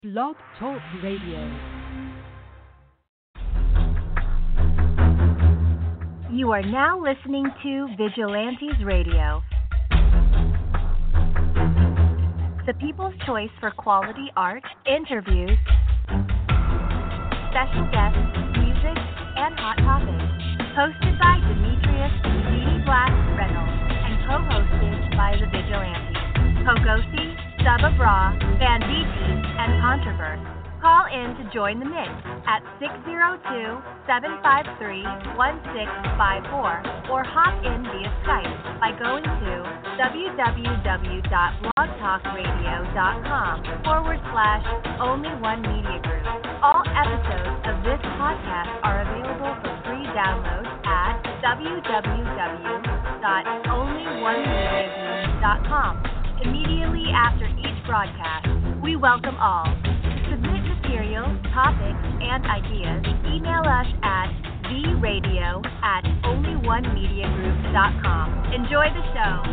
Blog Talk Radio. You are now listening to Vigilantes Radio, the people's choice for quality art, interviews, special guests, music, and hot topics. Hosted by Demetrius D. Black Reynolds and co-hosted by the Vigilantes, Pogosi, Saba Bra, Banditti, and Controverse. Call in to join the mix at 602-753-1654 or hop in via Skype by going to www.blogtalkradio.com/only1media group. All episodes of this podcast are available for free download at www.only1mediagroup.com. Immediately after each broadcast, we welcome all. To submit materials, topics, and ideas, email us at theradio@only1mediagroup.com. Enjoy the show.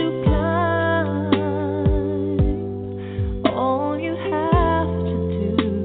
All you have to do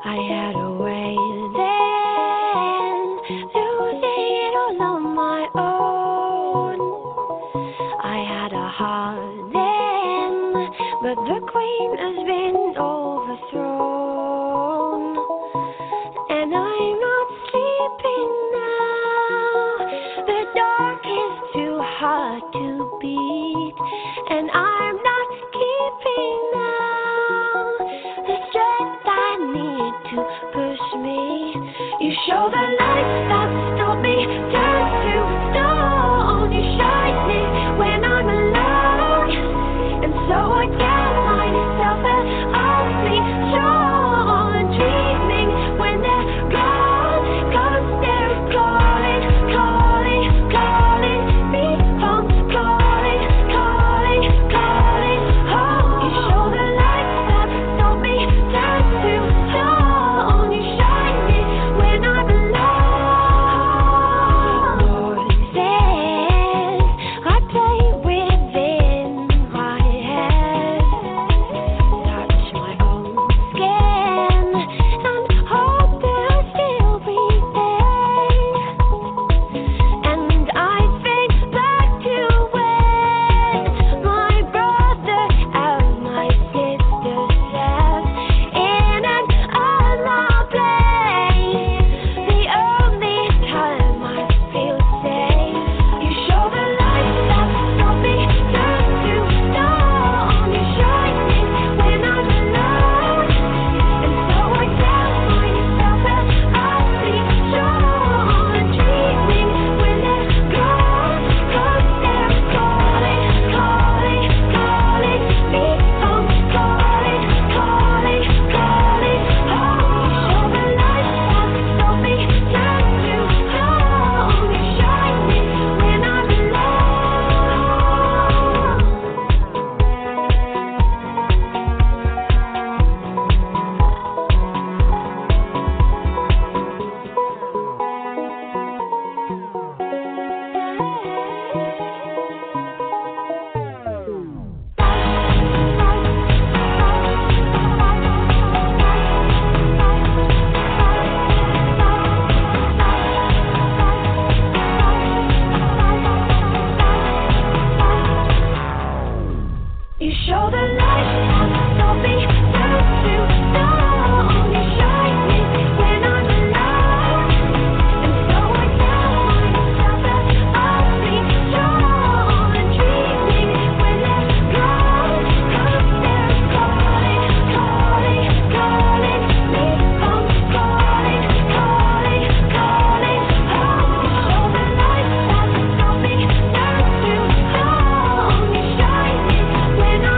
I had a way then, losing it all on my own. I had a heart then, but the queen has been overthrown. And I'm not sleeping now. The dark is too hard to beat, and I'm not keeping now the strength I need to push me. You show the light that stop me, turn to stone. You shine me when I'm alone, and so I tell myself that I'll be strong. Dreaming when they're gone, 'cause they're calling, calling, calling me home, calling, calling, calling home. You show the light that stop me, turn to stone. You shine me when I'm alone. Voices I play within my head, touch my own skin, and hope that I'll still be there. And I think back to when my brother and my sister slept in an unloved place. The only time I feel safe. You show the light that stop me, turn to stone. You shine me when I'm alone, and so I tell myself that I'll be strong. Dreaming when they're gone, 'cause they're calling, calling, calling me home, calling, calling, calling home. You show the light that stop me, turn to stone. You shine me when I'm You show the light that stop me, turn to stone. You shine me when I'm alone, and so I tell myself that I'll be strong. Dreaming when they're gone, 'cause they're calling, calling, calling me home, calling, calling, calling home. You show the light that stop me, turn to stone. You shine me when I'm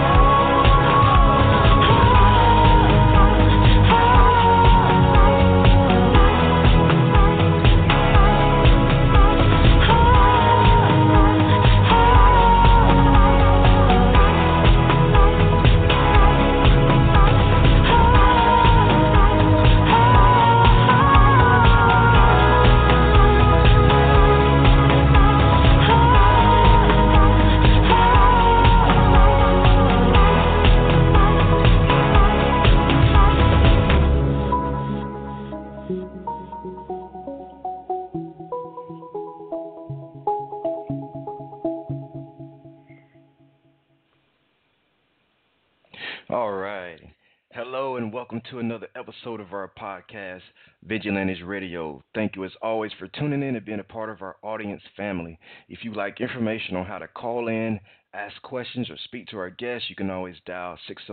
All right. Hello and welcome to another episode of our podcast, Vigilantes Radio. Thank you as always for tuning in and being a part of our audience family. If you like information on how to call in, ask questions, or speak to our guests, you can always dial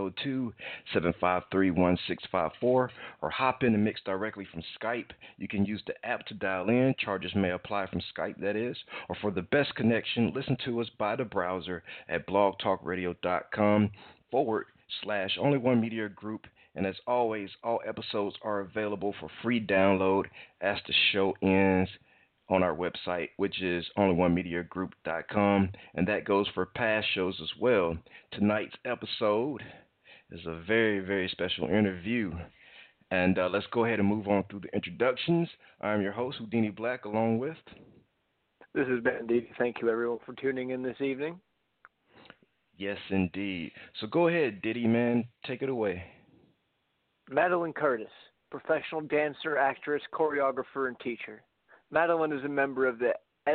602-753-1654 or hop in and mix directly from Skype. You can use the app to dial in. Charges may apply from Skype, that is. Or for the best connection, listen to us by the browser at blogtalkradio.com/Only One Media Group. And as always, all episodes are available for free download as the show ends on our website, which is onlyonemediagroup.com, and that goes for past shows as well. Tonight's episode is a very, very special interview. And let's go ahead and move on through the introductions. I'm your host, Houdini Black, along with... This is Ben Didi. Thank you, everyone, for tuning in this evening. Yes, indeed. So go ahead, Diddy, man. Take it away. Madeline Curtis, professional dancer, actress, choreographer, and teacher. Madeline is a member of the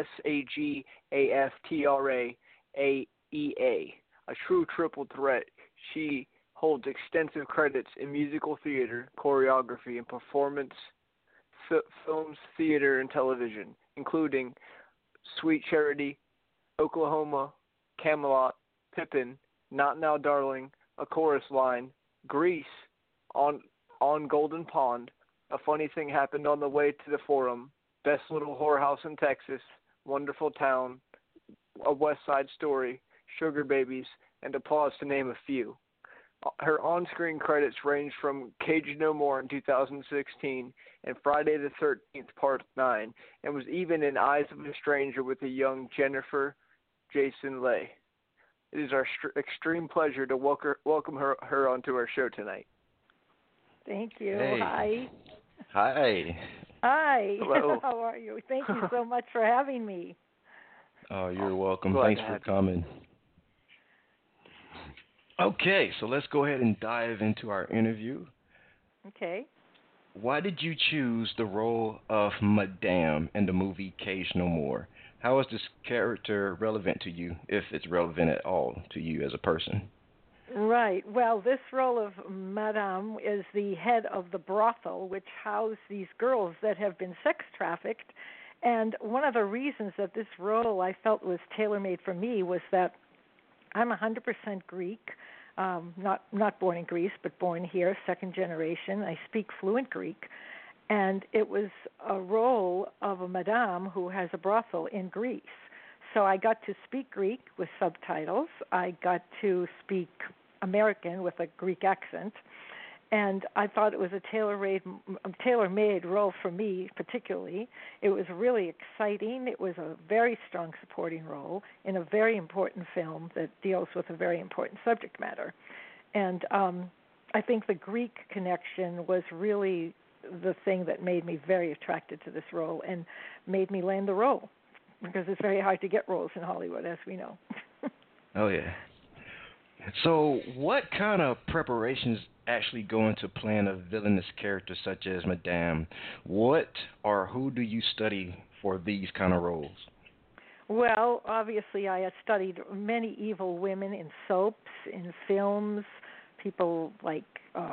SAGAFTRA AEA, a true triple threat. She holds extensive credits in musical theater, choreography, and performance, films, theater, and television, including Sweet Charity, Oklahoma, Camelot, Pippin, Not Now Darling, A Chorus Line, Grease, on Golden Pond, A Funny Thing Happened on the Way to the Forum, Best Little Whorehouse in Texas, Wonderful Town, A West Side Story, Sugar Babies, and Applause, to name a few. Her on-screen credits range from Cage No More in 2016 and Friday the 13th, Part 9, and was even in Eyes of a Stranger with a young Jennifer Jason Leigh. It is our extreme pleasure to welcome her onto our show tonight. Thank you. Hey. Hi. Hi. Hi. Hello. How are you? Thank you so much for having me. Oh, you're welcome. Glad Thanks to for have you. coming. Okay, so let's go ahead and dive into our interview. Okay. Why did you choose the role of Madame in the movie Cage No More? How is this character relevant to you, if it's relevant at all to you as a person? Right. Well, this role of Madame is the head of the brothel, which housed these girls that have been sex trafficked. And one of the reasons that this role I felt was tailor-made for me was that I'm 100% Greek, not born in Greece, but born here, second generation. I speak fluent Greek. And it was a role of a madame who has a brothel in Greece. So I got to speak Greek with subtitles. I got to speak American with a Greek accent. And I thought it was a tailor-made role for me particularly. It was really exciting. It was a very strong supporting role in a very important film that deals with a very important subject matter. And I think the Greek connection was really the thing that made me very attracted to this role and made me land the role, because it's very hard to get roles in Hollywood, as we know. Oh, yeah. So what kind of preparations actually go into playing a villainous character such as Madame? What or who do you study for these kind of roles? Well, obviously I had studied many evil women in soaps, in films, people like,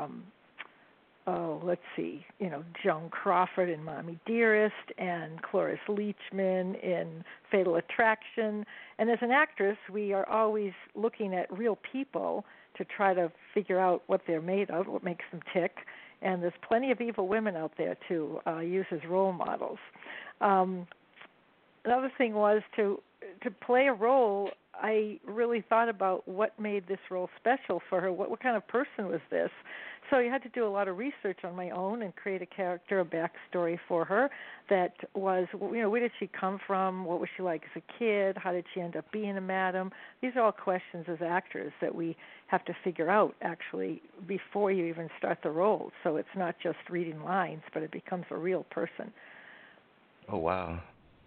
Joan Crawford in Mommy Dearest, and Cloris Leachman in Fatal Attraction. And as an actress, we are always looking at real people to try to figure out what they're made of, what makes them tick. And there's plenty of evil women out there to use as role models. Another thing was to play a role. I really thought about what made this role special for her. What kind of person was this? So you had to do a lot of research on my own and create a character, a backstory for her that was, where did she come from? What was she like as a kid? How did she end up being a madam? These are all questions as actors that we have to figure out, actually, before you even start the role. So it's not just reading lines, but it becomes a real person. Oh, wow.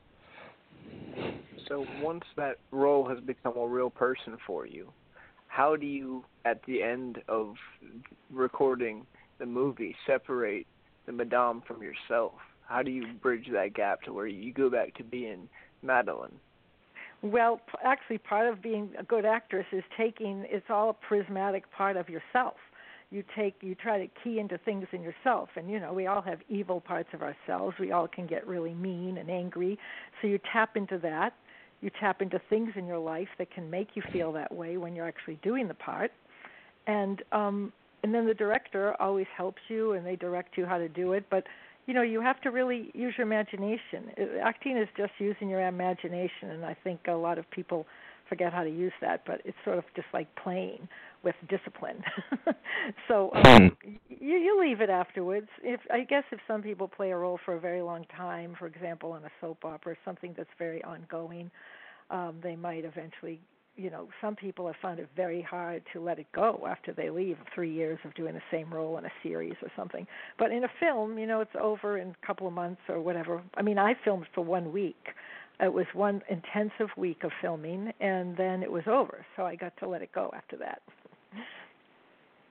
So once that role has become a real person for you, how do you, at the end of recording the movie, separate the madame from yourself? How do you bridge that gap to where you go back to being Madeline? Well, actually, part of being a good actress is it's all a prismatic part of yourself. You try to key into things in yourself, and we all have evil parts of ourselves. We all can get really mean and angry, so you tap into that. You tap into things in your life that can make you feel that way when you're actually doing the part, and then the director always helps you, and they direct you how to do it. But you have to really use your imagination. Acting is just using your imagination, and I think a lot of people forget how to use that, but it's sort of just like playing with discipline. So you leave it afterwards. If some people play a role for a very long time, for example, in a soap opera, something that's very ongoing, they might eventually, some people have found it very hard to let it go after they leave 3 years of doing the same role in a series or something. But in a film, it's over in a couple of months or whatever. I mean, I filmed for 1 week. It was one intensive week of filming, and then it was over, so I got to let it go after that.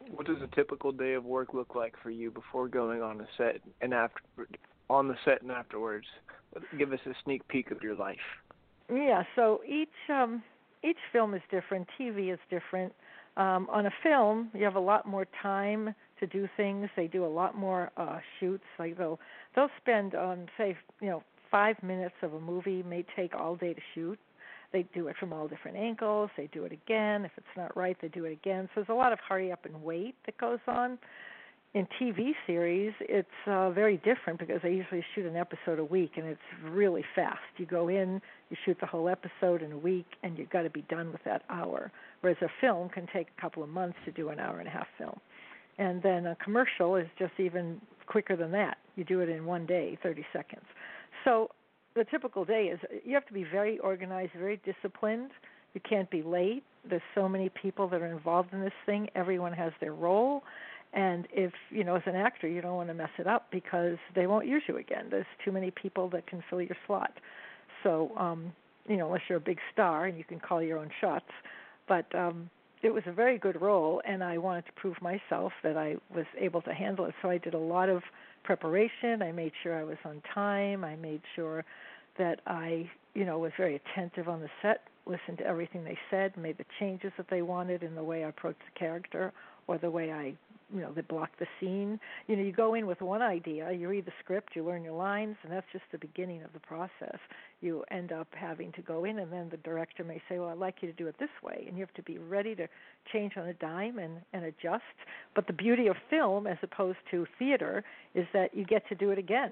What does a typical day of work look like for you before going on the set and on the set and afterwards? Give us a sneak peek of your life. Yeah, so each film is different. TV is different. On a film, you have a lot more time to do things. They do a lot more shoots. Like they'll spend say 5 minutes of a movie may take all day to shoot. They do it from all different angles. They do it again. If it's not right, they do it again. So there's a lot of hurry up and wait that goes on. In TV series, it's very different because they usually shoot an episode a week, and it's really fast. You go in, you shoot the whole episode in a week, and you've got to be done with that hour. Whereas a film can take a couple of months to do an hour-and-a-half film. And then a commercial is just even quicker than that. You do it in 1 day, 30 seconds. So the typical day is you have to be very organized, very disciplined. You can't be late. There's so many people that are involved in this thing. Everyone has their role. And if, as an actor, you don't want to mess it up because they won't use you again. There's too many people that can fill your slot. So, unless you're a big star and you can call your own shots. But it was a very good role, and I wanted to prove myself that I was able to handle it. So I did a lot of preparation. I made sure I was on time. I made sure that I, was very attentive on the set, listened to everything they said, made the changes that they wanted in the way I approached the character or the way I they block the scene. You go in with one idea, you read the script, you learn your lines, and that's just the beginning of the process. You end up having to go in, and then the director may say, well, I'd like you to do it this way, and you have to be ready to change on a dime and adjust. But the beauty of film, as opposed to theater, is that you get to do it again.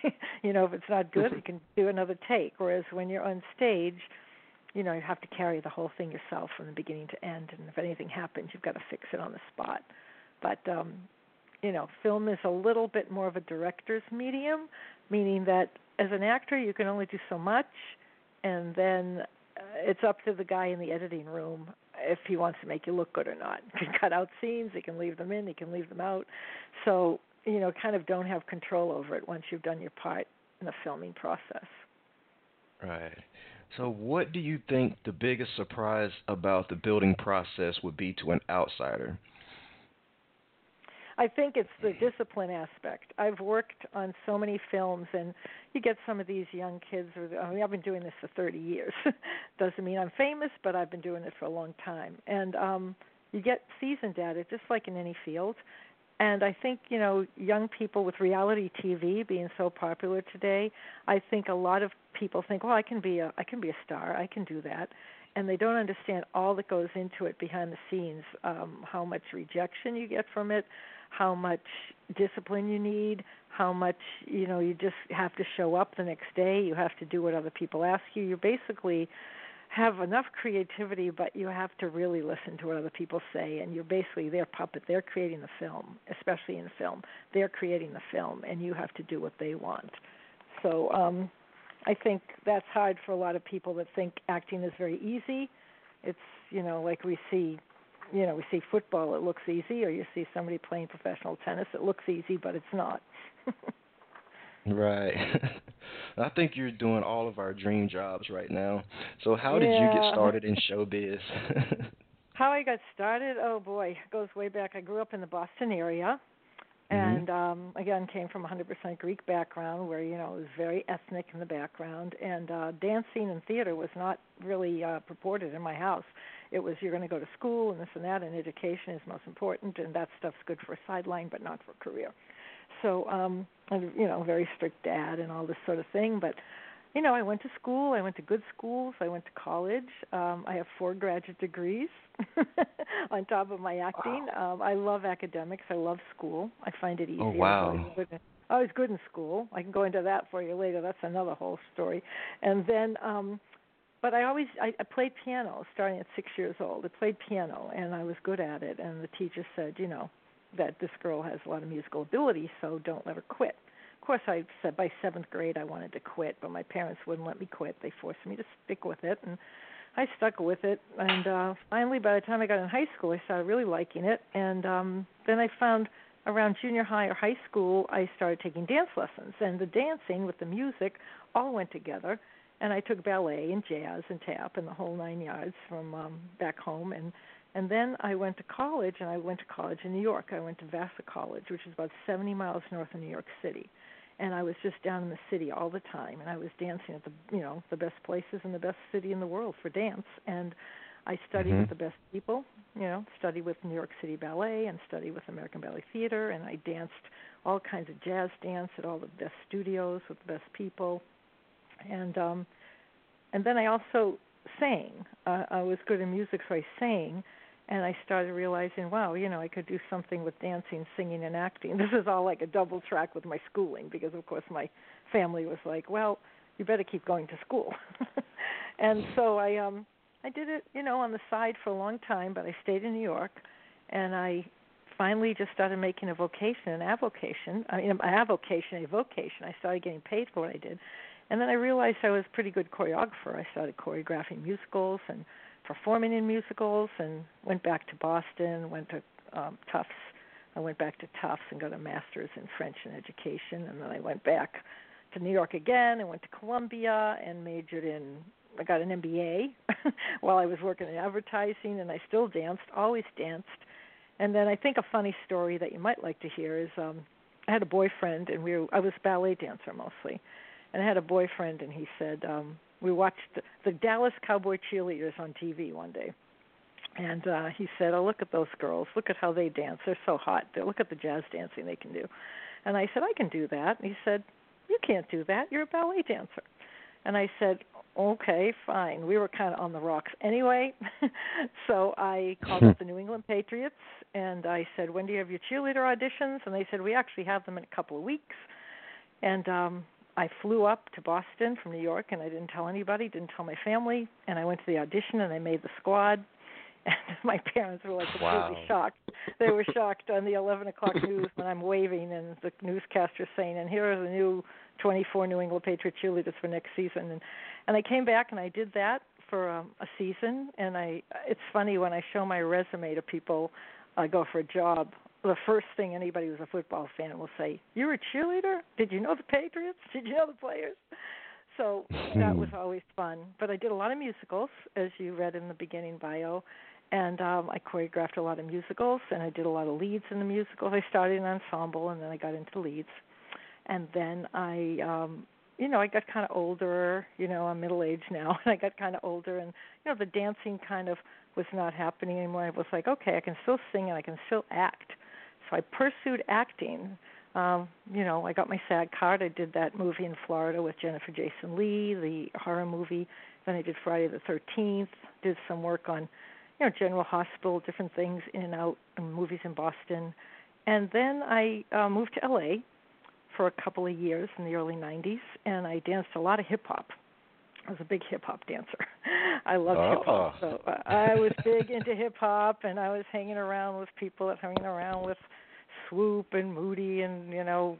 If it's not good, you can do another take, whereas when you're on stage, you have to carry the whole thing yourself from the beginning to end, and if anything happens, you've got to fix it on the spot. But, film is a little bit more of a director's medium, meaning that as an actor you can only do so much, and then it's up to the guy in the editing room if he wants to make you look good or not. He can cut out scenes, he can leave them in, he can leave them out. So, kind of don't have control over it once you've done your part in the filming process. Right. So what do you think the biggest surprise about the building process would be to an outsider? I think it's the discipline aspect. I've worked on so many films, and you get some of these young kids. I've been doing this for 30 years. Doesn't mean I'm famous, but I've been doing it for a long time. And you get seasoned at it, just like in any field. And I think, young people with reality TV being so popular today, I think a lot of people think, well, I can be a star, I can do that. And they don't understand all that goes into it behind the scenes, how much rejection you get from it, how much discipline you need, how much, you just have to show up the next day, you have to do what other people ask you. You basically have enough creativity, but you have to really listen to what other people say, and you're basically their puppet. They're creating the film, especially in film. They're creating the film, and you have to do what they want. So I think that's hard for a lot of people that think acting is very easy. It's, like we see football, it looks easy, or you see somebody playing professional tennis, it looks easy, but it's not. Right. I think you're doing all of our dream jobs right now. So how did you get started in showbiz? How I got started? Oh, boy, it goes way back. I grew up in the Boston area. And, again, came from a 100% Greek background where, it was very ethnic in the background. And dancing and theater was not really purported in my house. It was you're going to go to school and this and that, and education is most important, and that stuff's good for a sideline but not for a career. So, very strict dad and all this sort of thing. But, I went to school. I went to good schools. I went to college. I have 4 graduate degrees on top of my acting. Wow. I love academics. I love school. I find it easy. Oh, wow. I was good in school. I can go into that for you later. That's another whole story. And then, but I played piano starting at 6 years old. I played piano, and I was good at it. And the teacher said, that this girl has a lot of musical ability, so don't let her quit. Of course, I said by 7th grade I wanted to quit, but my parents wouldn't let me quit. They forced me to stick with it, and I stuck with it. And finally, by the time I got in high school, I started really liking it. And then I found around junior high or high school, I started taking dance lessons. And the dancing with the music all went together. And I took ballet and jazz and tap and the whole 9 yards from back home. And And then I went to college, and I went to college in New York. I went to Vassar College, which is about 70 miles north of New York City. And I was just down in the city all the time, and I was dancing at the best places in the best city in the world for dance. And I studied with the best people, studied with New York City Ballet and studied with American Ballet Theater, and I danced all kinds of jazz dance at all the best studios with the best people. And then I also sang. I was good in music, so I sang, and I started realizing, wow, I could do something with dancing, singing, and acting. This is all like a double track with my schooling because, of course, my family was like, well, you better keep going to school. And so I did it, on the side for a long time, but I stayed in New York, and I finally just started making a vocation, an avocation. I started getting paid for what I did. And then I realized I was a pretty good choreographer. I started choreographing musicals and performing in musicals, and went back to Boston, went to Tufts. I went back to Tufts and got a master's in French and education, and then I went back to New York again and went to Columbia and I got an MBA while I was working in advertising, and I still danced, always danced. And then I think a funny story that you might like to hear is I had a boyfriend, and I was a ballet dancer mostly. And I had a boyfriend, and he said, we watched the Dallas Cowboy cheerleaders on TV one day. And he said, oh, look at those girls. Look at how they dance. They're so hot. Look at the jazz dancing they can do. And I said, I can do that. And he said, you can't do that. You're a ballet dancer. And I said, okay, fine. We were kind of on the rocks anyway. So I called up the New England Patriots, and I said, when do you have your cheerleader auditions? And they said, we actually have them in a couple of weeks. And I flew up to Boston from New York, and I didn't tell anybody, didn't tell my family. And I went to the audition, and I made the squad. And my parents were like completely shocked. They were shocked on the 11 o'clock news when I'm waving, and the newscaster saying, and here are the new 24 New England Patriot cheerleaders for next season. And I came back, and I did that for a season. And it's funny, when I show my resume to people, I go for a job, the first thing anybody who's a football fan will say, you're a cheerleader? Did you know the Patriots? Did you know the players? So that was always fun. But I did a lot of musicals, as you read in the beginning bio. And I choreographed a lot of musicals, and I did a lot of leads in the musicals. I started in ensemble, and then I got into leads. And then I got kind of older. I'm middle-aged now, and I got kind of older. And, the dancing kind of was not happening anymore. I was like, okay, I can still sing and I can still act. So I pursued acting. I got my SAG card. I did that movie in Florida with Jennifer Jason Leigh, the horror movie. Then I did Friday the 13th, did some work on General Hospital, different things in and out, and movies in Boston. And then I moved to L.A. for a couple of years in the early 90s, and I danced a lot of hip-hop. I was a big hip-hop dancer. I loved hip-hop. So I was big into hip-hop, and I was hanging around with people, hanging around with Swoop and Moody and,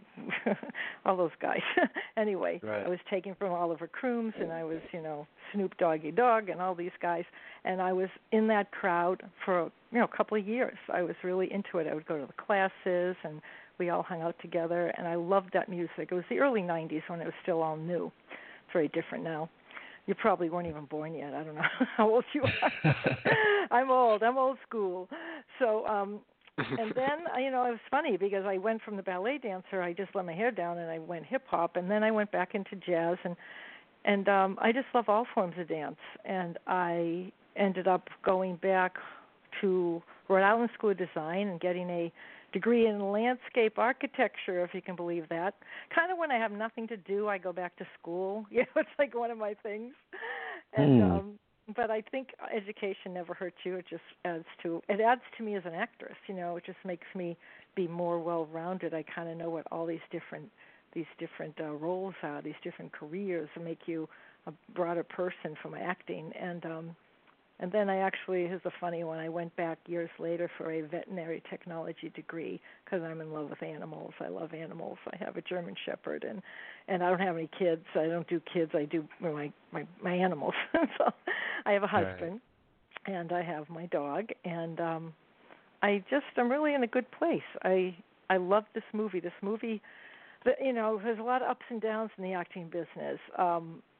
all those guys. Anyway, right. I was taken from Oliver Crooms, and I was, Snoop Doggy Dogg and all these guys. And I was in that crowd for, a couple of years. I was really into it. I would go to the classes, and we all hung out together, and I loved that music. It was the early 90s when it was still all new. It's very different now. You probably weren't even born yet. I don't know how old you are. I'm old school. So, and then, it was funny because I went from the ballet dancer, I just let my hair down and I went hip-hop, and then I went back into jazz, and I just love all forms of dance. And I ended up going back to Rhode Island School of Design and getting a degree in landscape architecture, if you can believe that. Kind of when I have nothing to do, I go back to school. It's like one of my things. And but I think education never hurts you. It just adds to me as an actress. It just makes me be more well-rounded. I kind of know what all these different roles are, these different careers, and make you a broader person for my acting. And then I actually, here's a funny one, I went back years later for a veterinary technology degree because I'm in love with animals. I love animals. I have a German Shepherd, and I don't have any kids. I don't do kids. I do my animals. So I have a husband, right. And I have my dog, and I'm really in a good place. I love this movie. This movie, there's a lot of ups and downs in the acting business.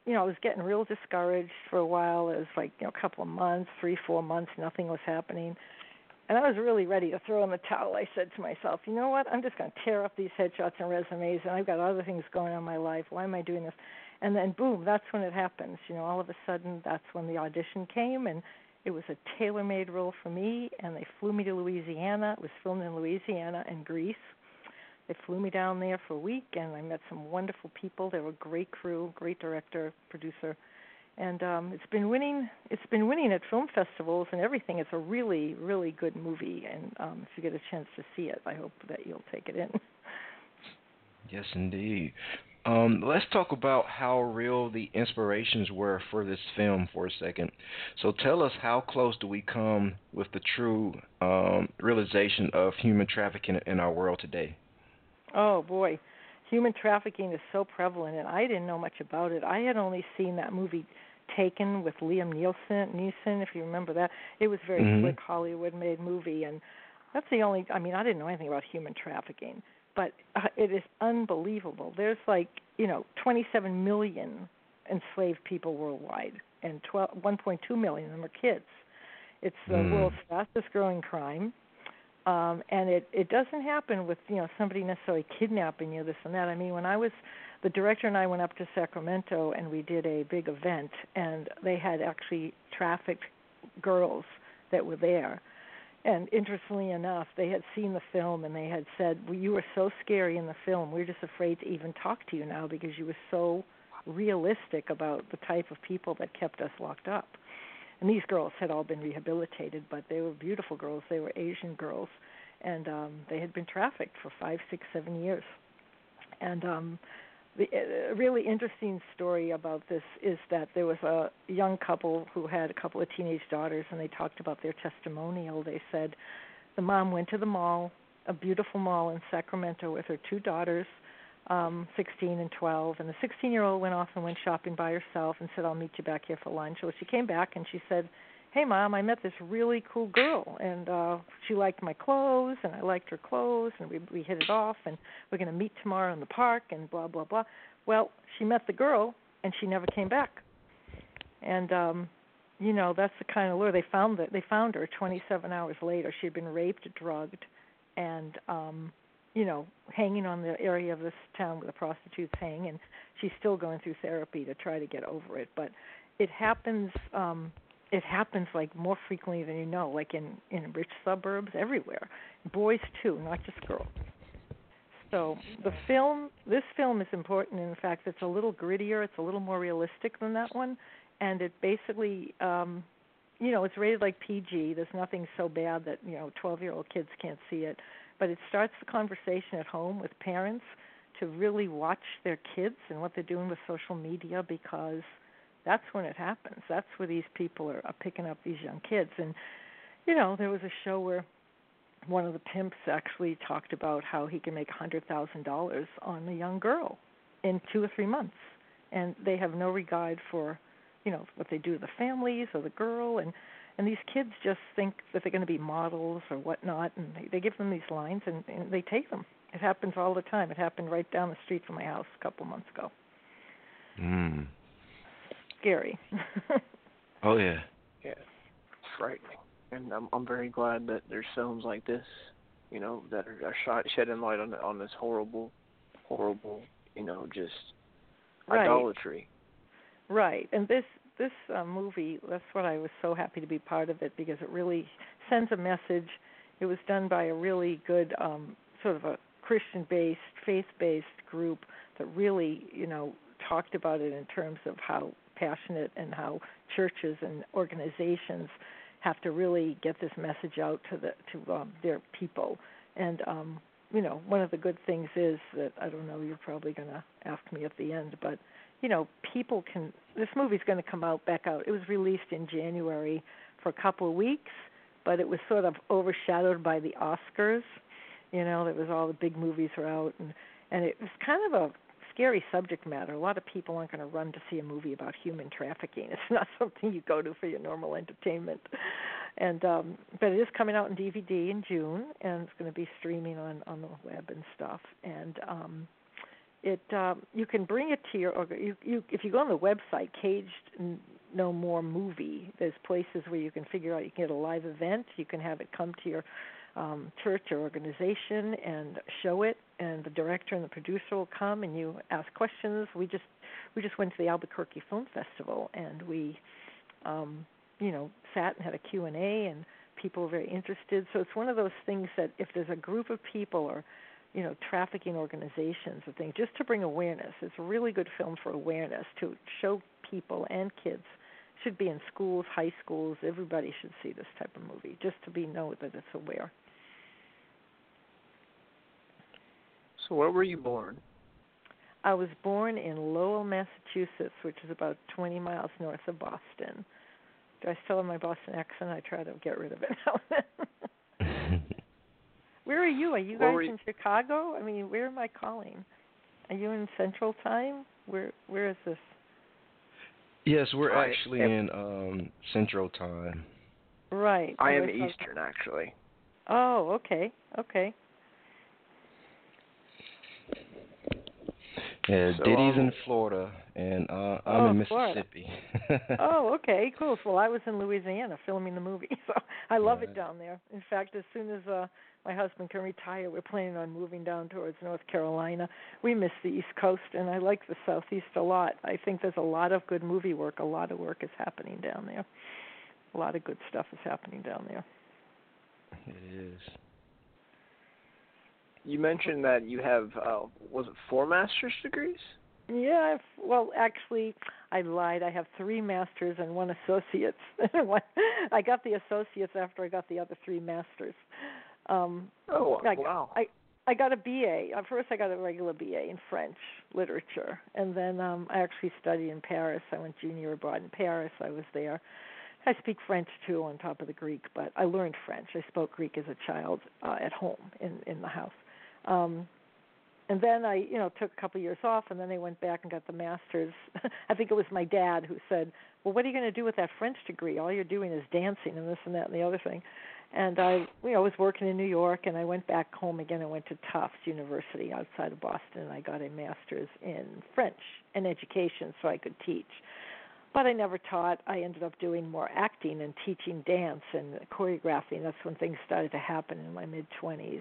I was getting real discouraged for a while. It was like, a couple of months, 3-4 months, nothing was happening. And I was really ready to throw in the towel. I said to myself, you know what, I'm just going to tear up these headshots and resumes, and I've got other things going on in my life. Why am I doing this? And then, boom, that's when it happens. All of a sudden, that's when the audition came, and it was a tailor-made role for me, and they flew me to Louisiana. It was filmed in Louisiana and Greece. They flew me down there for a week, and I met some wonderful people. They were a great crew, great director, producer. And it's been winning at film festivals and everything. It's a really, really good movie, and if you get a chance to see it, I hope that you'll take it in. Yes, indeed. Let's talk about how real the inspirations were for this film for a second. So tell us, how close do we come with the true realization of human trafficking in our world today? Oh, boy. Human trafficking is so prevalent, and I didn't know much about it. I had only seen that movie Taken with Liam Neeson, if you remember that. It was a very slick Hollywood-made movie, and that's the only, I didn't know anything about human trafficking, but it is unbelievable. There's 27 million enslaved people worldwide, and 1.2 million of them are kids. It's the world's fastest-growing crime. And it doesn't happen with, somebody necessarily kidnapping you, this and that. When the director and I went up to Sacramento and we did a big event, and they had actually trafficked girls that were there. And interestingly enough, they had seen the film and they had said, well, you were so scary in the film, we're just afraid to even talk to you now because you were so realistic about the type of people that kept us locked up. And these girls had all been rehabilitated, but they were beautiful girls. They were Asian girls, and they had been trafficked for 5, 6, 7 years. And a really interesting story about this is that there was a young couple who had a couple of teenage daughters, and they talked about their testimonial. They said the mom went to the mall, a beautiful mall in Sacramento, with her 2 daughters, 16 and 12, and the 16-year-old went off and went shopping by herself and said, I'll meet you back here for lunch. So she came back and she said, hey, Mom, I met this really cool girl, and she liked my clothes, and I liked her clothes, and we hit it off, and we're going to meet tomorrow in the park, and blah, blah, blah. Well, she met the girl, and she never came back. And, that's the kind of lure. They found her 27 hours later. She had been raped, drugged, and hanging on the area of this town where the prostitutes hang, and she's still going through therapy to try to get over it. But it happens like more frequently than you know, like in rich suburbs, everywhere. Boys too, not just girls. So this film is important in the fact that it's a little grittier, it's a little more realistic than that one, and it basically it's rated like PG. There's nothing so bad that 12-year-old kids can't see it. But it starts the conversation at home with parents to really watch their kids and what they're doing with social media, because that's when it happens. That's where these people are picking up these young kids. And, there was a show where one of the pimps actually talked about how he can make $100,000 on a young girl in 2 or 3 months. And they have no regard for, what they do to the families or the girl. And these kids just think that they're going to be models or whatnot, and they give them these lines, and they take them. It happens all the time. It happened right down the street from my house a couple months ago. Scary. Oh, yeah. Yeah, it's frightening. And I'm very glad that there's films like this, that are shedding light on this horrible, just idolatry. Right. And this movie, that's what I was so happy to be part of it, because it really sends a message. It was done by a really good sort of a Christian-based, faith-based group that really, talked about it in terms of how passionate and how churches and organizations have to really get this message out to their people. And one of the good things is that, I don't know, you're probably going to ask me at the end, but people can. This movie's going to come back out. It was released in January for a couple of weeks, but it was sort of overshadowed by the Oscars. There was all the big movies were out, and it was kind of a scary subject matter. A lot of people aren't going to run to see a movie about human trafficking. It's not something you go to for your normal entertainment. And but it is coming out in DVD in June, and it's going to be streaming on the web and stuff. And You can bring it to your if you go on the website Caged No More Movie. There's places where you can figure out you can get a live event. You can have it come to your church or organization and show it, and the director and the producer will come and you ask questions. We just went to the Albuquerque Film Festival and we sat and had a Q&A, and people were very interested. So it's one of those things that if there's a group of people or trafficking organizations or things, just to bring awareness. It's a really good film for awareness, to show people and kids. Should be in schools, high schools. Everybody should see this type of movie, just to know that it's aware. So where were you born? I was born in Lowell, Massachusetts, which is about 20 miles north of Boston. Do I still have my Boston accent? I try to get rid of it now. Where are you? Are you guys in Chicago? I mean, where am I calling? Are you in Central Time? Where is this? Yes, we're actually in Central Time. Right. I am Eastern, actually. Oh, okay. Yeah, So, Diddy's in Florida, and I'm in Mississippi. Oh, okay, cool. Well, I was in Louisiana filming the movie, so I love it down there. In fact, as soon as my husband can retire, we're planning on moving down towards North Carolina. We miss the East Coast, and I like the Southeast a lot. I think there's a lot of good movie work. A lot of work is happening down there. A lot of good stuff is happening down there. It is. You mentioned that you have, was it 4 master's degrees? Yeah, well, actually, I lied. I have 3 masters and 1 associate's. I got the associates after I got the other 3 masters. Wow. I got a BA. First, I got a regular BA in French literature, and then I actually studied in Paris. I went junior abroad in Paris. I was there. I speak French, too, on top of the Greek, but I learned French. I spoke Greek as a child at home in the house. And then I, took a couple of years off, and then I went back and got the master's. I think it was my dad who said, well, what are you going to do with that French degree? All you're doing is dancing and this and that and the other thing. And I, was working in New York, and I went back home again. I went to Tufts University outside of Boston, and I got a master's in French and education so I could teach. But I never taught. I ended up doing more acting and teaching dance and choreographing. That's when things started to happen in my mid-20s.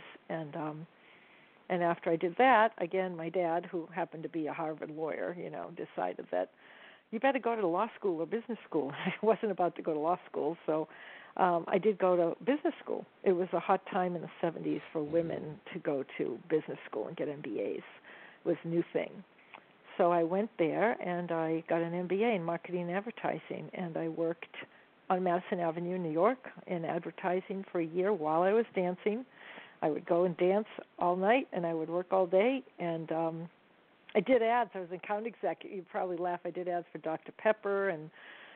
And after I did that, again, my dad, who happened to be a Harvard lawyer, decided that you better go to law school or business school. I wasn't about to go to law school, so I did go to business school. It was a hot time in the 70s for women to go to business school and get MBAs. It was a new thing. So I went there, and I got an MBA in marketing and advertising, and I worked on Madison Avenue, New York, in advertising for a year while I was dancing. I would go and dance all night, and I would work all day, and I did ads. I was an account executive. You'd probably laugh. I did ads for Dr. Pepper and,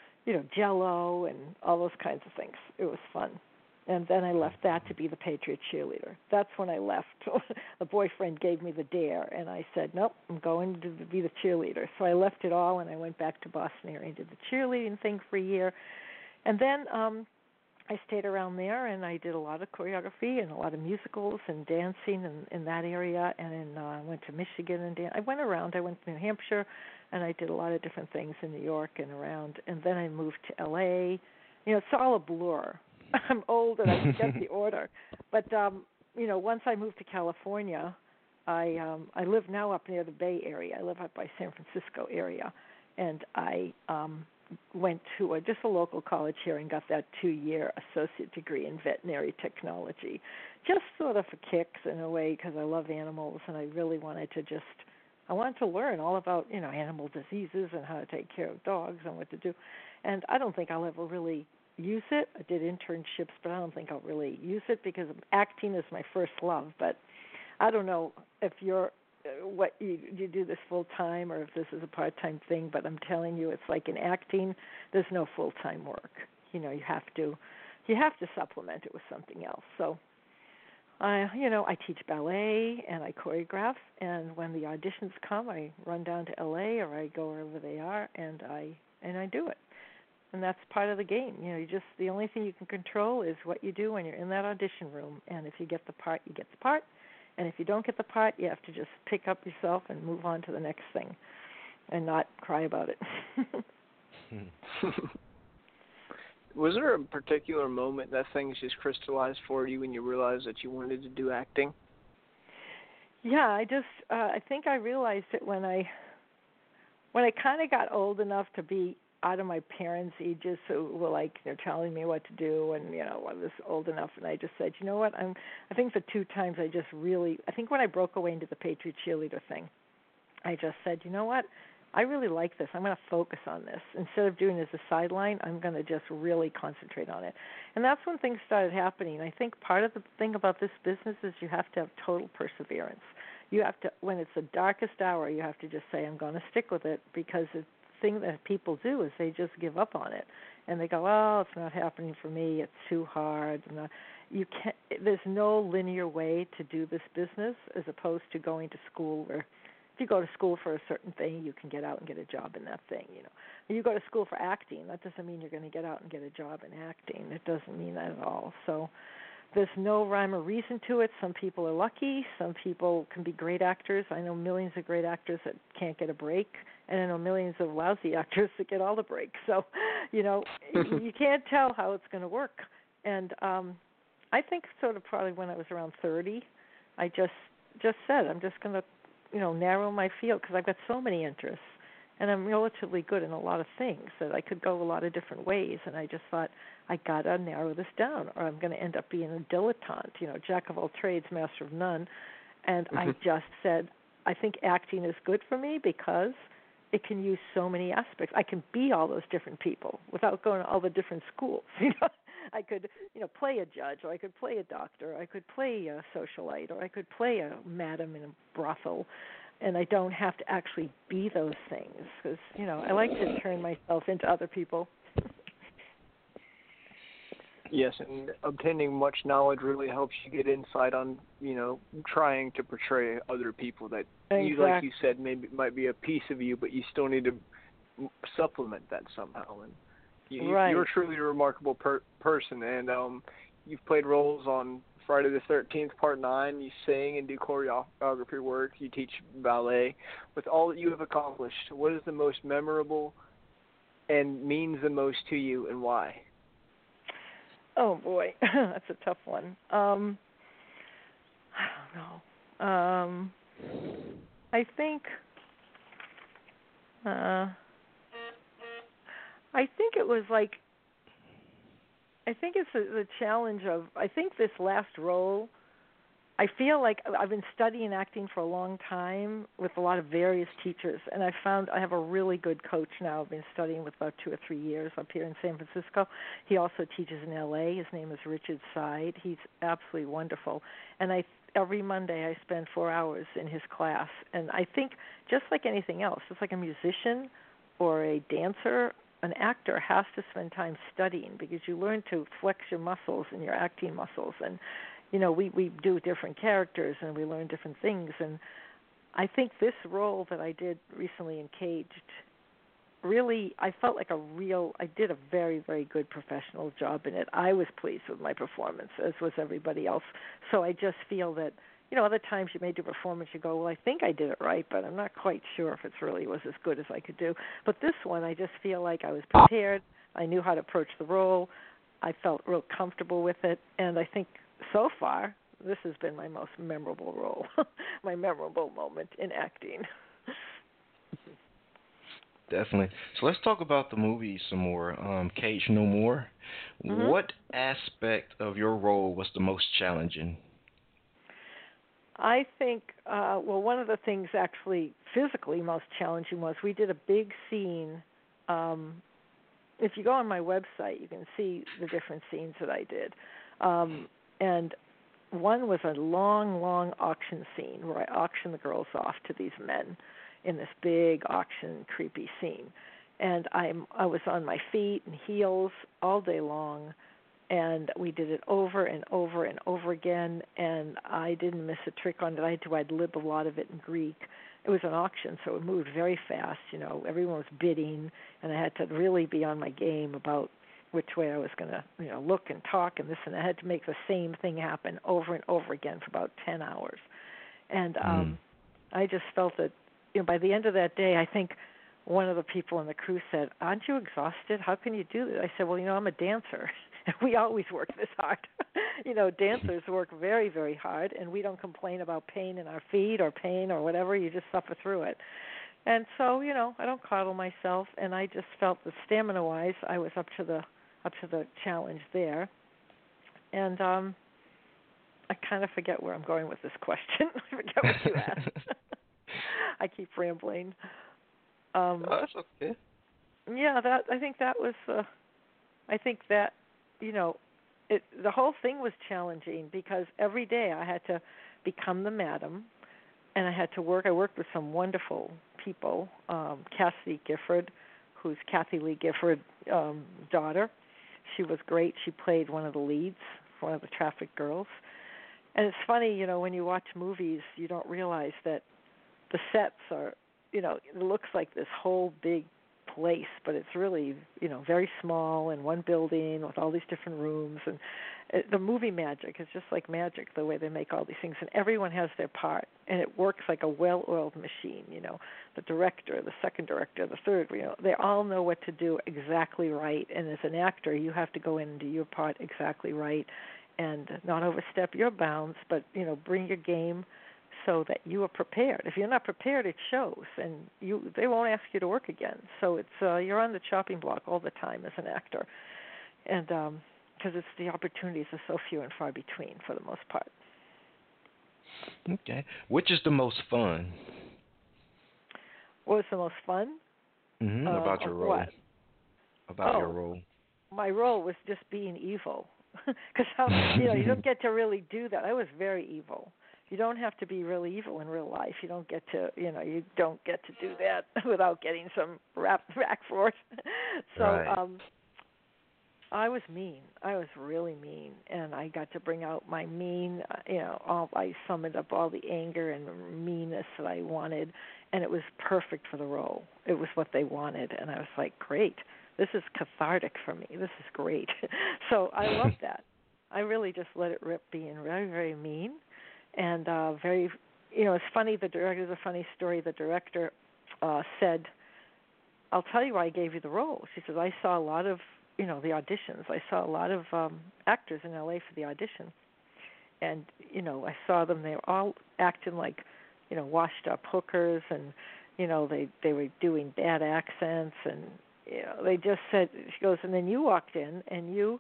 Jell-O and all those kinds of things. It was fun. And then I left that to be the Patriot cheerleader. That's when I left. The boyfriend gave me the dare, and I said, nope, I'm going to be the cheerleader. So I left it all, and I went back to Boston area and did the cheerleading thing for a year. And then I stayed around there, and I did a lot of choreography and a lot of musicals and dancing in that area. And then I went to Michigan and I went around. I went to New Hampshire, and I did a lot of different things in New York and around. And then I moved to L.A. It's all a blur. I'm old and I forget the order. But, once I moved to California, I live now up near the Bay Area. I live up by San Francisco area. And I went to just a local college here and got that 2-year associate degree in veterinary technology, just sort of for kicks in a way because I love animals and I really wanted to learn all about, animal diseases and how to take care of dogs and what to do. And I don't think I'll ever really use it. I did internships, but I don't think I'll really use it because acting is my first love. But I don't know if you're what you do this full time or if this is a part-time thing, but I'm telling you, it's like in acting, there's no full-time work. You have to supplement it with something else. So I teach ballet and I choreograph, and when the auditions come, I run down to LA or I go wherever they are and I do it. And that's part of the game. The only thing you can control is what you do when you're in that audition room. And if you get the part, you get the part. And if you don't get the part, you have to just pick up yourself and move on to the next thing and not cry about it. Was there a particular moment that things just crystallized for you when you realized that you wanted to do acting? Yeah, I think I realized it when I kind of got old enough to be out of my parents' ages, who were like, they're telling me what to do, and I was old enough, and I just said, you know what, I think for 2 times I think when I broke away into the Patriot cheerleader thing, I just said, you know what, I really like this. I'm going to focus on this. Instead of doing it as a sideline, I'm going to just really concentrate on it. And that's when things started happening. I think part of the thing about this business is you have to have total perseverance. You have to, when it's the darkest hour, you have to just say, I'm going to stick with it, because the thing that people do is they just give up on it. And they go, oh, it's not happening for me. It's too hard. There's no linear way to do this business as opposed to going to school where if you go to school for a certain thing, you can get out and get a job in that thing. You go to school for acting. That doesn't mean you're going to get out and get a job in acting. It doesn't mean that at all. So there's no rhyme or reason to it. Some people are lucky. Some people can be great actors. I know millions of great actors that can't get a break, and I know millions of lousy actors that get all the breaks. So, you can't tell how it's going to work. And I think sort of probably when I was around 30, I just said, I'm just going to narrow my field, because I've got so many interests, and I'm relatively good in a lot of things that I could go a lot of different ways. And I just thought, I got to narrow this down, or I'm going to end up being a dilettante, jack of all trades, master of none. And I just said, I think acting is good for me because it can use so many aspects. I can be all those different people without going to all the different schools. I could, play a judge, or I could play a doctor, or I could play a socialite, or I could play a madam in a brothel, and I don't have to actually be those things, because, I like to turn myself into other people. Yes, and obtaining much knowledge really helps you get insight on, trying to portray other people that, like you said, maybe might be a piece of you, but you still need to supplement that somehow. And you're truly a remarkable person, and you've played roles on Friday the 13th, Part 9. You sing and do choreography work. You teach ballet. With all that you have accomplished, what is the most memorable and means the most to you, and why? Oh, boy. That's a tough one. I don't know. I think it was like, I think it's the challenge of, I think this last role, I feel like I've been studying acting for a long time with a lot of various teachers, and I found I have a really good coach now. I've been studying with about 2 or 3 years up here in San Francisco. He also teaches in L.A. His name is Richard Side. He's absolutely wonderful. And every Monday I spend 4 hours in his class. And I think just like anything else, just like a musician or a dancer, an actor has to spend time studying, because you learn to flex your muscles and your acting muscles. And we do different characters and we learn different things. And I think this role that I did recently in Caged, really, I felt like I did a very, very good professional job in it. I was pleased with my performance, as was everybody else. So I just feel that, other times you may do a performance, you go, well, I think I did it right, but I'm not quite sure if it really was as good as I could do. But this one, I just feel like I was prepared. I knew how to approach the role. I felt real comfortable with it. And I think so far, this has been my most memorable role, my memorable moment in acting. Definitely. So let's talk about the movie some more. Caged No More. Mm-hmm. What aspect of your role was the most challenging? I think, one of the things actually physically most challenging was we did a big scene. If you go on my website, you can see the different scenes that I did. And one was a long, long auction scene where I auctioned the girls off to these men in this big auction, creepy scene. And I was on my feet and heels all day long, and we did it over and over and over again, and I didn't miss a trick on it. I'd lib a lot of it in Greek. It was an auction, so it moved very fast. Everyone was bidding, and I had to really be on my game about which way I was going to, look and talk and this, and I had to make the same thing happen over and over again for about 10 hours. And I just felt that, by the end of that day, I think one of the people on the crew said, "Aren't you exhausted? How can you do that?" I said, "Well, I'm a dancer. We always work this hard. Dancers work very, very hard, and we don't complain about pain in our feet or pain or whatever. You just suffer through it." And so, I don't coddle myself, and I just felt that stamina-wise, I was up to the challenge there. And I kind of forget where I'm going with this question. I forget what you asked. I keep rambling. That's okay. Yeah, I think that was. I think that the whole thing was challenging because every day I had to become the madam, and I had to work. I worked with some wonderful people. Cassidy Gifford, who's Kathy Lee Gifford's daughter. She was great. She played one of the leads, one of the traffic girls. And it's funny, when you watch movies, you don't realize that the sets are, it looks like this whole big place, but it's really, very small in one building with all these different rooms. And the movie magic is just like magic, the way they make all these things. And everyone has their part, and it works like a well-oiled machine. The director, the second director, the third, they all know what to do exactly right. And as an actor, you have to go in and do your part exactly right and not overstep your bounds, but, bring your game so that you are prepared. If you're not prepared, it shows, and they won't ask you to work again. So it's you're on the chopping block all the time as an actor, and because the opportunities are so few and far between for the most part. Okay. Which is the most fun? What was the most fun? About your role. What? About your role. My role was just being evil, because you don't get to really do that. I was very evil. You don't have to be really evil in real life. You don't get to, you don't get to do that without getting some rap back for it. So right. I was mean. I was really mean, and I got to bring out my mean. I summoned up all the anger and meanness that I wanted, and it was perfect for the role. It was what they wanted, and I was like, great. This is cathartic for me. This is great. So I love that. I really just let it rip, being very, very mean. And very, it's funny, there's a funny story. The director said, "I'll tell you why I gave you the role." She says, "I saw a lot of, the auditions. I saw a lot of actors in L.A. for the audition. And, I saw them, they were all acting like, washed up hookers, and, they were doing bad accents, and, they just said," she goes, "and then you walked in, and you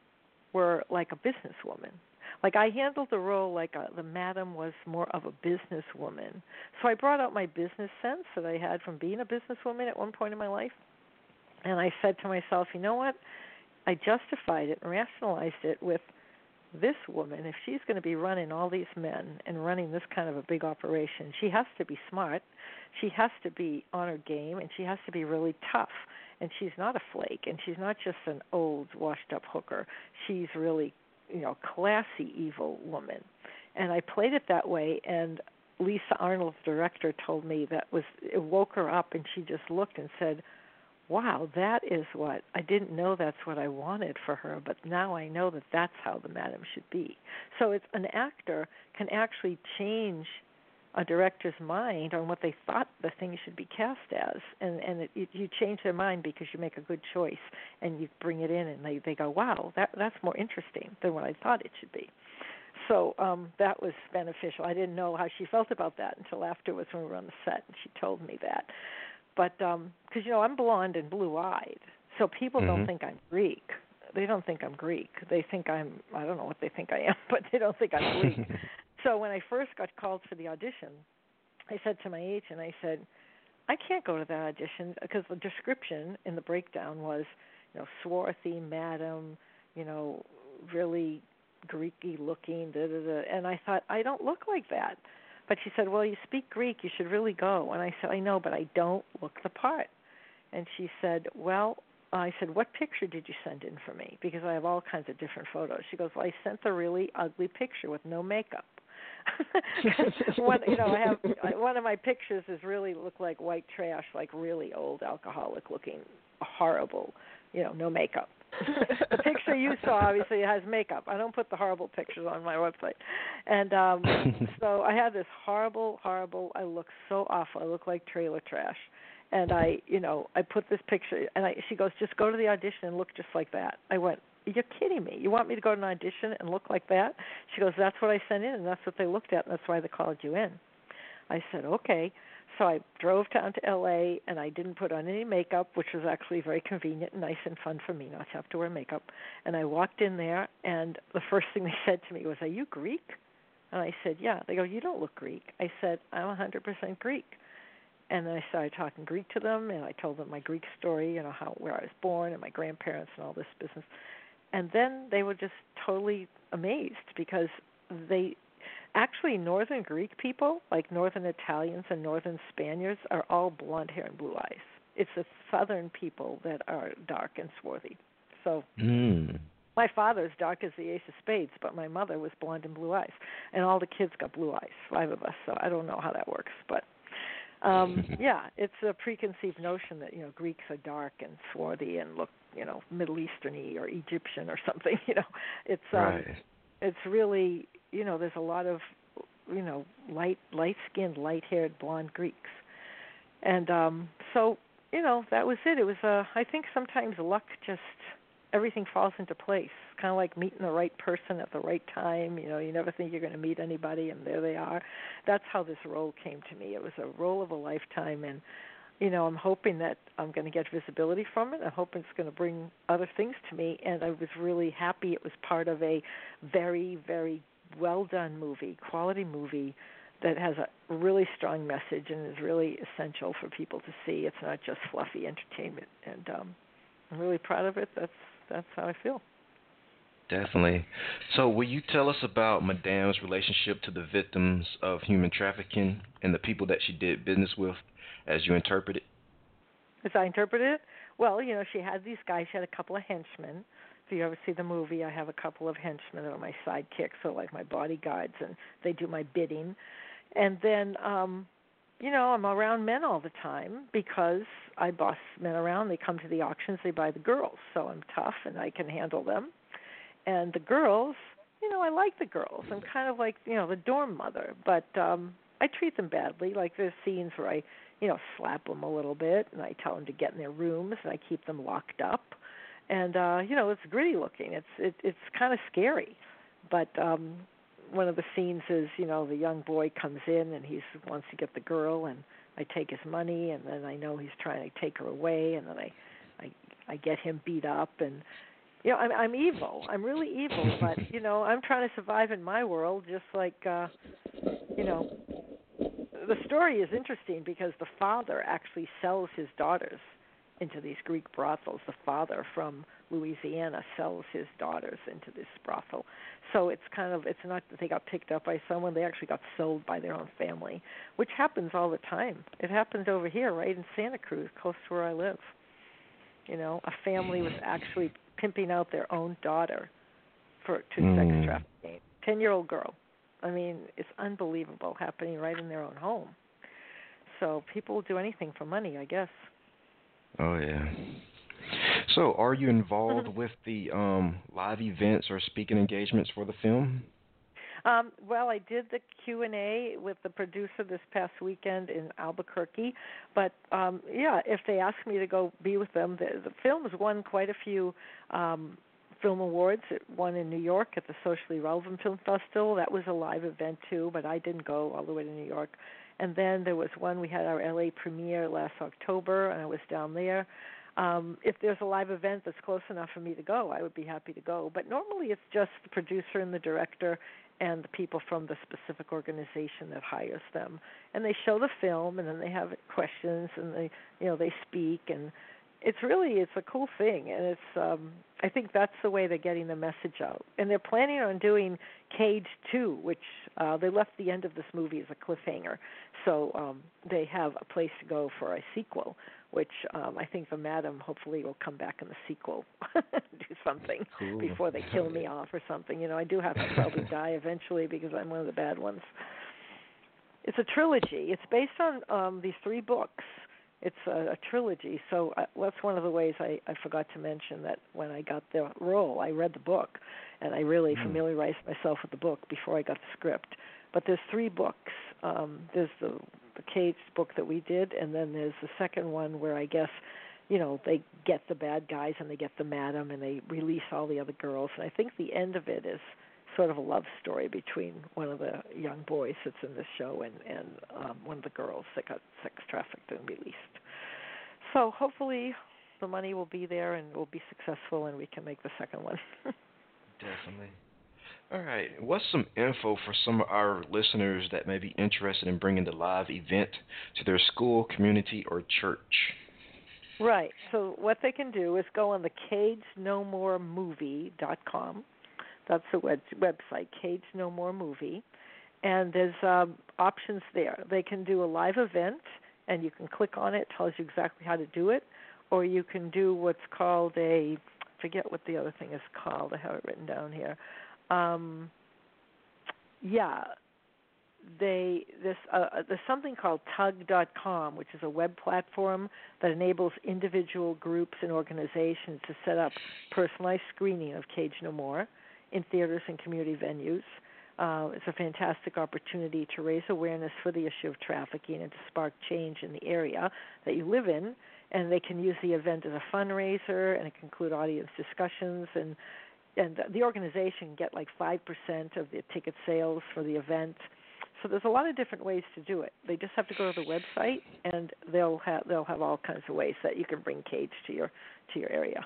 were like a businesswoman. Like I handled the role like the madam was more of a businesswoman. So I brought out my business sense that I had from being a businesswoman at one point in my life. And I said to myself, you know what? I justified it and rationalized it with this woman. If she's going to be running all these men and running this kind of a big operation, she has to be smart. She has to be on her game, and she has to be really tough. And she's not a flake, and she's not just an old, washed-up hooker. She's really classy, evil woman." And I played it that way, and Lisa Arnold, the director, told me it woke her up, and she just looked and said, "Wow, that is what, I didn't know that's what I wanted for her, but now I know that that's how the madam should be." So it's an actor can actually change a director's mind on what they thought the thing should be cast as, and you change their mind because you make a good choice and you bring it in, and they go, "Wow, that's more interesting than what I thought it should be." So that was beneficial. I didn't know how she felt about that until afterwards when we were on the set, and she told me that. But because I'm blonde and blue-eyed, so people don't think I'm Greek. They don't think I'm Greek. They think I don't know what they think I am, but they don't think I'm Greek. So when I first got called for the audition, I said to my agent, I said, "I can't go to that audition," because the description in the breakdown was, swarthy madam, really Greeky looking, and I thought, I don't look like that. But she said, "Well, you speak Greek, you should really go." And I said, "I know, but I don't look the part." And she said, "Well," I said, "what picture did you send in for me? Because I have all kinds of different photos." She goes, "Well, I sent the really ugly picture with no makeup." I have one of my pictures is really look like white trash, like really old alcoholic looking, horrible, no makeup. The picture you saw obviously has makeup. I don't put the horrible pictures on my website. And so I had this horrible, I look so awful. I look like trailer trash. And I put this picture, and she goes, just go to the audition and look just like that. I went, you're kidding me. You want me to go to an audition and look like that? She goes, that's what I sent in, and that's what they looked at, and that's why they called you in. I said, okay. So I drove down to L.A., and I didn't put on any makeup, which was actually very convenient and nice and fun for me not to have to wear makeup. And I walked in there, and the first thing they said to me was, are you Greek? And I said, yeah. They go, you don't look Greek. I said, I'm 100% Greek. And then I started talking Greek to them, and I told them my Greek story, where I was born and my grandparents and all this business. And then they were just totally amazed because actually Northern Greek people, like Northern Italians and Northern Spaniards, are all blonde hair and blue eyes. It's the Southern people that are dark and swarthy. So my father's dark as the ace of spades, but my mother was blonde and blue eyes. And all the kids got blue eyes, 5 of us, so I don't know how that works. But, it's a preconceived notion that, Greeks are dark and swarthy and look, Middle Eastern-y or Egyptian or something, It's right. It's really, there's a lot of, light-skinned, light-haired blonde Greeks. And so, that was it. It was, I think sometimes luck just, everything falls into place. Kind of like meeting the right person at the right time. You never think you're going to meet anybody, and there they are. That's how this role came to me. It was a role of a lifetime, and I'm hoping that I'm going to get visibility from it. I'm hoping it's going to bring other things to me, and I was really happy it was part of a very, very well-done movie, quality movie that has a really strong message and is really essential for people to see. It's not just fluffy entertainment, and I'm really proud of it. That's how I feel. Definitely. So will you tell us about Madame's relationship to the victims of human trafficking and the people that she did business with as you interpret it? As I interpreted it? Well, she had these guys. She had a couple of henchmen. If you ever see the movie, I have a couple of henchmen that are my sidekicks, so like my bodyguards, and they do my bidding. And then, I'm around men all the time because I boss men around. They come to the auctions. They buy the girls. So I'm tough, and I can handle them. And the girls, I like the girls. I'm kind of like, the dorm mother. But I treat them badly. Like there's scenes where I, slap them a little bit, and I tell them to get in their rooms, and I keep them locked up. And, it's gritty looking. It's kind of scary. But one of the scenes is, the young boy comes in, and he wants to get the girl, and I take his money, and then I know he's trying to take her away, and then I get him beat up, and I'm evil. I'm really evil, but I'm trying to survive in my world. Just like the story is interesting because the father actually sells his daughters into these Greek brothels. The father from Louisiana sells his daughters into this brothel. So it's not that they got picked up by someone. They actually got sold by their own family, which happens all the time. It happens over here, right in Santa Cruz, close to where I live. A family was actually pimping out their own daughter to sex trafficking. 10-year-old girl. I mean, it's unbelievable, happening right in their own home. So people will do anything for money, I guess. Oh, yeah. So are you involved with the live events or speaking engagements for the film? Well, I did the Q&A with the producer this past weekend in Albuquerque. But, if they ask me to go be with them, the film has won quite a few film awards. It won in New York at the Socially Relevant Film Festival. That was a live event, too, but I didn't go all the way to New York. And then there was one, we had our L.A. premiere last October, and I was down there. If there's a live event that's close enough for me to go, I would be happy to go. But normally it's just the producer and the director and the people from the specific organization that hires them. And they show the film, and then they have questions, and they speak, and it's a cool thing. And it's I think that's the way they're getting the message out. And they're planning on doing Cage 2, which they left the end of this movie as a cliffhanger. So they have a place to go for a sequel, which I think the madam hopefully will come back in the sequel, do something before they kill me off or something. I do have to probably die eventually because I'm one of the bad ones. It's a trilogy. It's based on these 3 books It's a trilogy. So that's one of the ways I forgot to mention that when I got the role, I read the book, and I really familiarized myself with the book before I got the script. But there's 3 books. There's the Cage book that we did, and then there's the second one where I guess, they get the bad guys and they get the madam and they release all the other girls. And I think the end of it is sort of a love story between one of the young boys that's in this show and one of the girls that got sex trafficked and released. So hopefully the money will be there and we'll be successful and we can make the second one. Definitely. All right. What's some info for some of our listeners that may be interested in bringing the live event to their school, community, or church? Right. So what they can do is go on the CageNoMoreMovie.com. That's the website, Cage No More Movie. And there's options there. They can do a live event, and you can click on it. It tells you exactly how to do it. Or you can do what's called I forget what the other thing is called. I have it written down here. There's something called Tug.com, which is a web platform that enables individual groups and organizations to set up personalized screening of Cage No More in theaters and community venues. It's a fantastic opportunity to raise awareness for the issue of trafficking and to spark change in the area that you live in. And they can use the event as a fundraiser, and it can include audience discussions, and the organization can get like 5% of the ticket sales for the event. So there's a lot of different ways to do it. They just have to go to the website, and they'll have all kinds of ways that you can bring Cage to your area.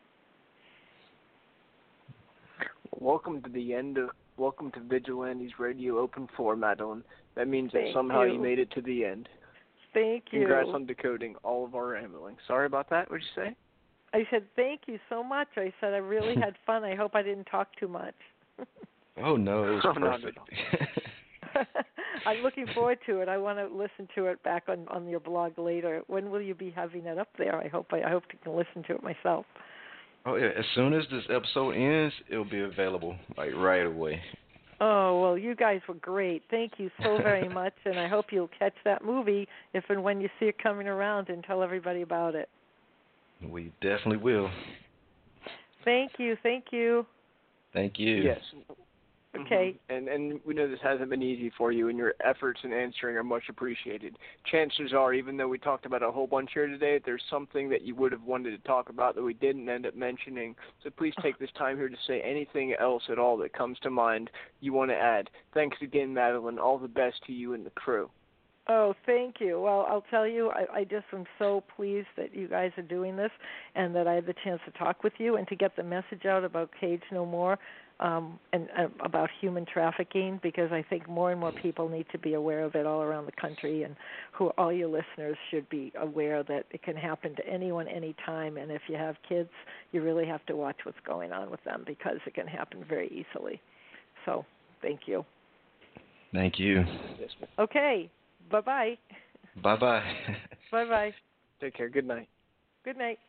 Welcome to Vigilantes Radio Open Floor, Madeline. That means that somehow you made it to the end. Thank you. Congrats on decoding all of our rambling. Sorry about that. What'd you say? I said thank you so much. I said I really had fun. I hope I didn't talk too much. Oh no, it was perfect. I'm looking forward to it. I want to listen to it back on your blog later. When will you be having it up there? I hope I can listen to it myself. Oh yeah, as soon as this episode ends, it'll be available like right away. Oh, well, you guys were great. Thank you so very much, and I hope you'll catch that movie if and when you see it coming around and tell everybody about it. We definitely will. Thank you. Thank you. Yes. Okay. And we know this hasn't been easy for you, and your efforts in answering are much appreciated. Chances are, even though we talked about a whole bunch here today, there's something that you would have wanted to talk about that we didn't end up mentioning. So please take this time here to say anything else at all that comes to mind you want to add. Thanks again, Madeline. All the best to you and the crew. Oh, thank you. Well, I'll tell you, I just am so pleased that you guys are doing this and that I had the chance to talk with you and to get the message out about Cage No More and about human trafficking, because I think more and more people need to be aware of it all around the country, and all your listeners should be aware that it can happen to anyone, anytime, and if you have kids, you really have to watch what's going on with them because it can happen very easily. So, thank you. Thank you. Okay. Bye-bye. Bye-bye. Bye-bye. Take care. Good night. Good night.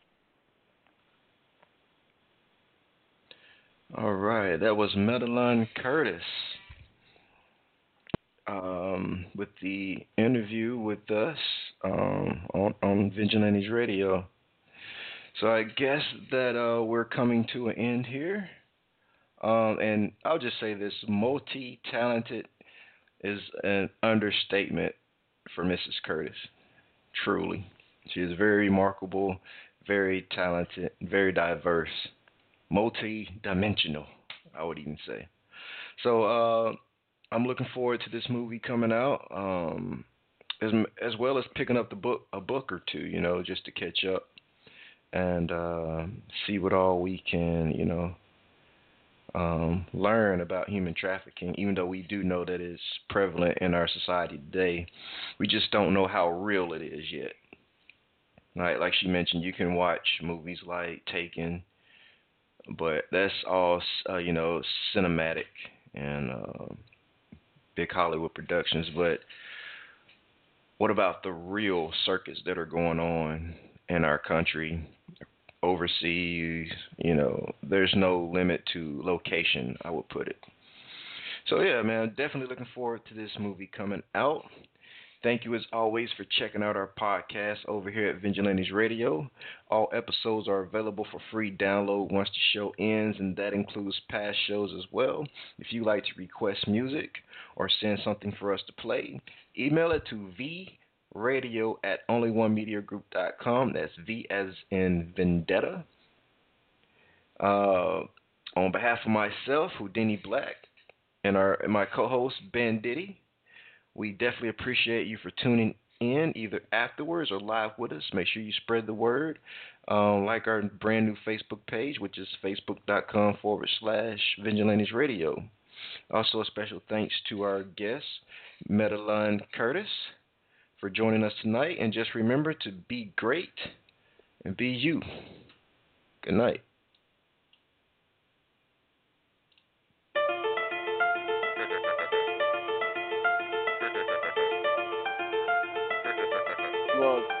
All right. That was Madeline Curtis with the interview with us on Vigilantes Radio. So I guess that we're coming to an end here. And I'll just say this, multi-talented is an understatement for Mrs. Curtis. Truly. She is very remarkable, very talented, very diverse, multi-dimensional, I would even say. So I'm looking forward to this movie coming out, as well as picking up a book or two, just to catch up and see what all we can, learn about human trafficking, even though we do know that it's prevalent in our society today. We just don't know how real it is yet. Right? Like she mentioned, you can watch movies like Taken, but that's all, cinematic and big Hollywood productions. But what about the real circuits that are going on in our country, overseas? There's no limit to location, I would put it. So yeah, man, definitely looking forward to this movie coming out. Thank you as always for checking out our podcast over here at Vigilantes Radio. All episodes are available for free download once the show ends, and that includes past shows as well. If you'd like to request music or send something for us to play, email it to vradio@onlyonemediagroup.com. That's V as in Vendetta. On behalf of myself, Houdini Black, and my co-host, Ben Diddy, we definitely appreciate you for tuning in either afterwards or live with us. Make sure you spread the word. Like our brand new Facebook page, which is facebook.com/Vigilantes Radio. Also, a special thanks to our guest, Madeline Curtis, for joining us tonight. And just remember to be great and be you. Good night. Love.